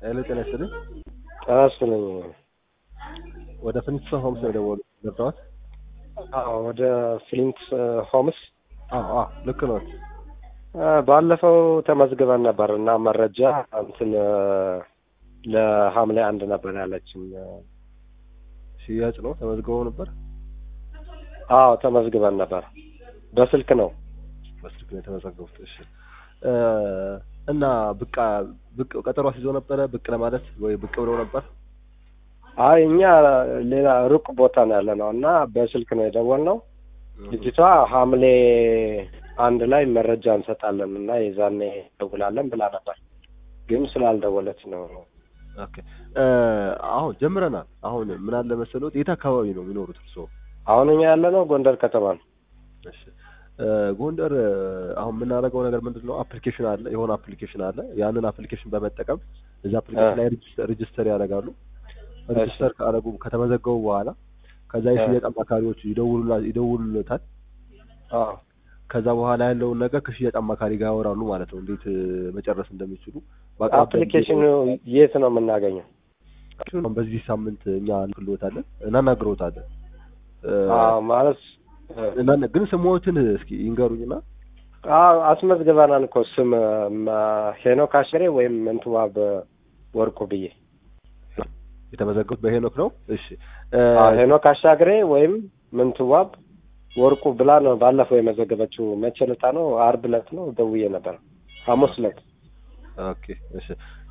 ጤና ይስጥልኝ። ታስነኝ ወደ ፍሊንት ሆምስ ነው የደወሉት ገብተዋል? አዎ ወደ ፍሊንት ሆምስ። አዎ ልክ ነው። ባለፈው ተመዝግበን ነበር እና መረጃ እንትን ለሐምሌ 1 ነበር ያለችን። ሽያጭ ነው ተመዝግበው ነበር? አዎ ተመዝግበን ነበር። በስልክ ነው የተመዘገቡት። እሺ እና ብቅ ቀጠሮ አስይዞ ነበረ ብቅ ለማለት ወይ ብቅ ብለው ነበር? አይ እኛ ሌላ ሩቅ ቦታ ነው ያለነው እና በስልክ ነው የደወልነው። ልጅቷ ሐምሌ 1 ላይ መረጃ እንሰጣለን እና የዛኔ ደውላለን ብላ ነበር፣ ግን ስላልደወለች ነው። ኦኬ አሁን ጀምረናል። አሁን ምን አለ መሰሎት፣ የት አካባቢ ነው የሚኖሩት እርስዎ? አሁን እኛ ያለነው ጎንደር ከተማ ነው። እሺ ጎንደር አሁን የምናደርገው ነገር ምንድነው? አፕሊኬሽን አለ፣ የሆነ አፕሊኬሽን አለ። ያንን አፕሊኬሽን በመጠቀም እዛ አፕሊኬሽን ላይ ሬጂስተር ያደርጋሉ። ሬጂስተር ካደረጉ ከተመዘገቡ በኋላ ከዛ የሽያጭ አማካሪዎች ይደውሉለታል። ከዛ በኋላ ያለውን ነገር ከሽያጭ አማካሪ ጋር ያወራሉ ማለት ነው፣ እንዴት መጨረስ እንደሚችሉ። አፕሊኬሽኑ የት ነው የምናገኘው? በዚህ ሳምንት እኛ እንልዎታለን፣ እናናግሮታለን። ማለት ግን ስሞትን እስኪ ይንገሩኝና። አስመዝግበናል እኮ ስም ሄኖክ አሽሬ ወይም ምንትዋብ ወርቁ ብዬ የተመዘገቡት በሄኖክ ነው። እሺ ሄኖክ አሻግሬ ወይም ምንትዋብ ወርቁ ብላ ነው ባለፈው የመዘገበችው። መቼ ዕለት ነው? ዓርብ ዕለት ነው ደውዬ ነበር፣ ሐሙስ ዕለት። ኦኬ እሺ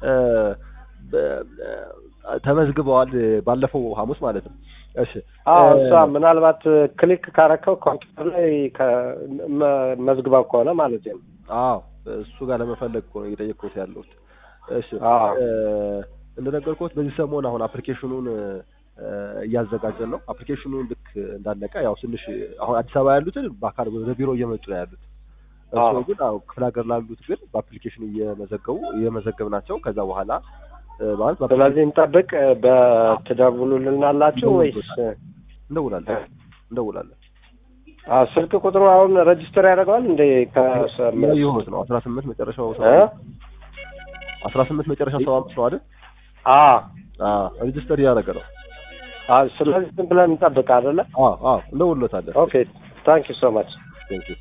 ተመዝግበዋል ባለፈው ሐሙስ ማለት ነው። እሺ እሷ ምናልባት ክሊክ ካረከው ኮምፒውተር ላይ መዝግባው ከሆነ ማለት ነው። እሱ ጋር ለመፈለግ እኮ ነው እየጠየቅኩት ያለሁት። እሺ እንደነገርኩት በዚህ ሰሞን አሁን አፕሊኬሽኑን እያዘጋጀን ነው። አፕሊኬሽኑን ልክ እንዳለቀ ያው ትንሽ አሁን አዲስ አበባ ያሉትን በአካል ወደ ቢሮ እየመጡ ነው ያሉት። እሱ ግን ክፍለ ሀገር ላሉት ግን በአፕሊኬሽን እየመዘገብናቸው ከዛ በኋላ ማለት ስለዚህ እንጠብቅ። በትደውሉልናላችሁ ወይስ? እንደውላለን። ስልክ ቁጥሩ አሁን ሬጂስተር ያደርገዋል እንደ ይሁት ነው 18 መጨረሻው 18 መጨረሻው 75 ነው አይደል? ሬጂስተር ያደረገ ነው። ስለዚህ ዝም ብለን እንጠብቅ አይደለ? እንደውሎታለን። ኦኬ ታንክ ዩ ሶ ማች። ቴንክ ዩ